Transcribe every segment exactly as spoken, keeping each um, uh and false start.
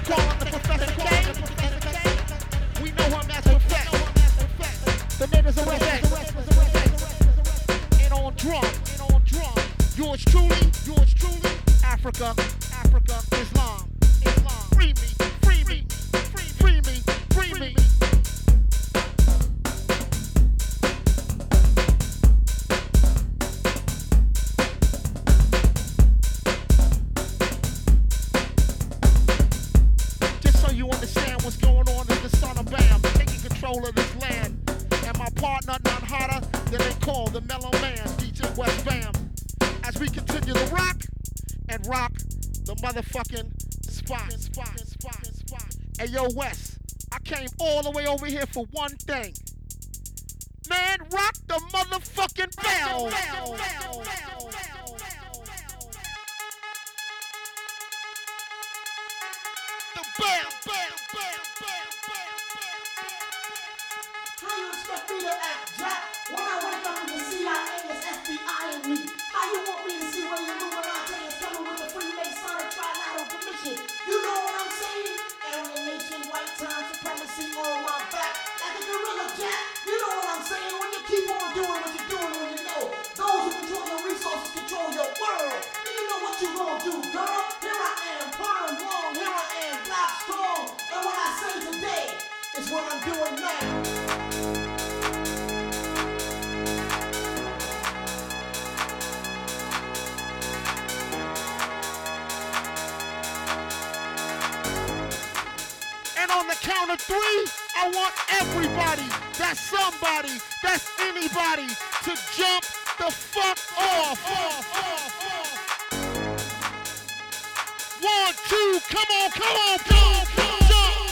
call him the Professor K. We know him as Perfect. The natives of West and on drum, and on drum. Yours truly, yours truly. Africa, Africa, Islam, Islam. Free me, free me, free, free me, free me. Just so you understand what's going on is the son of Bam taking control of this land. And my partner none hotter than they call the Mellow Man, D J West Bam. As we continue to rock and rock the motherfucking spot, spot, spot, spot. Hey yo, West, I came all the way over here for one thing. Man, rock the motherfucking bell. The bell, bell, bell, bell, bell. How you expect me to act, Jack? When I wake up in the C I A, it's F B I in me. How you want me to see when you're moving around saying something with the Freemasonic trilateral commission? You know what I'm saying? Aryan nation, white time supremacy on my back. Like a gorilla, Jack. You know what I'm saying? When you keep on doing what you're doing, when you know those who control your resources control your world. Do you know what you gonna do, girl? Here I am, prime long. Here I am, black strong. And what I say today is what I'm doing now. On the count of three, I want everybody, that's somebody, that's anybody, to jump the fuck off. off, off, off. One, two, come on, come on, come on, come on.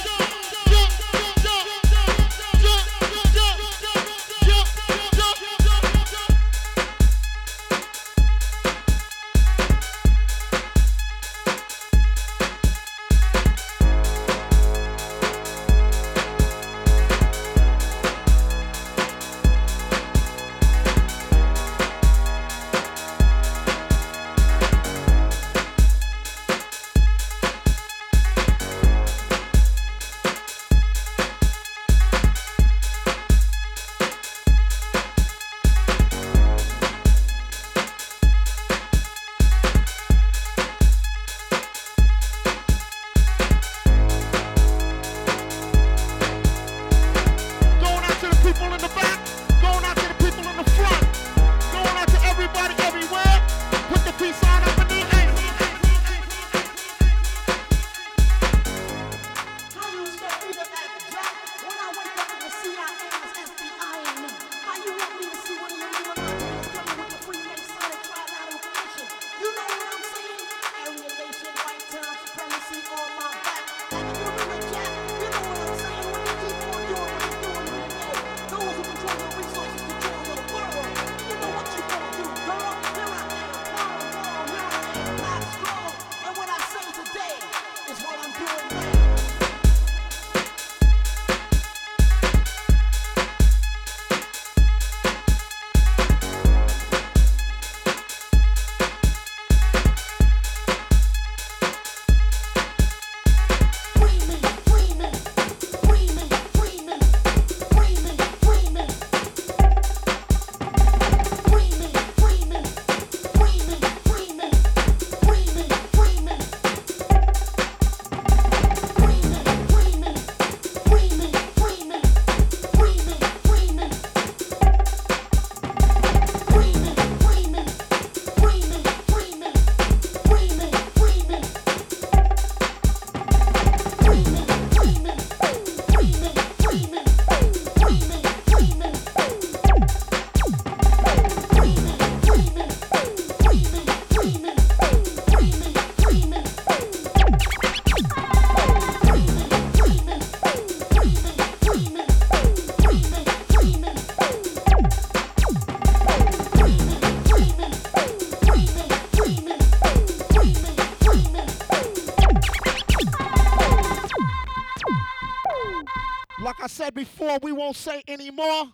Like I said before, we won't say anymore.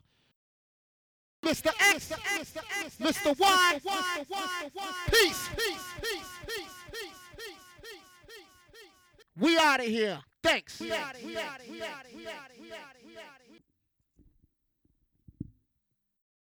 Mister X, Mister Y, peace. We are out of here. Thanks. We out of here. We out of here. We out of here. We out of here.